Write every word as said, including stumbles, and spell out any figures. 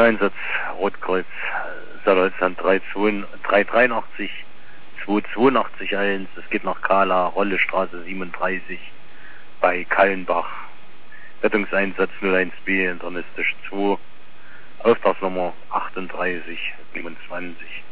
Notärzeinsatz Rotkreuz Salzland drei dreiundachtzig zwei zweiundachtzig eins. Es geht nach Kala, Rollestraße siebenunddreißig bei Kallenbach. Rettungseinsatz null eins B, internistisch zwei. Auftragsnummer achtunddreißig siebenundzwanzig.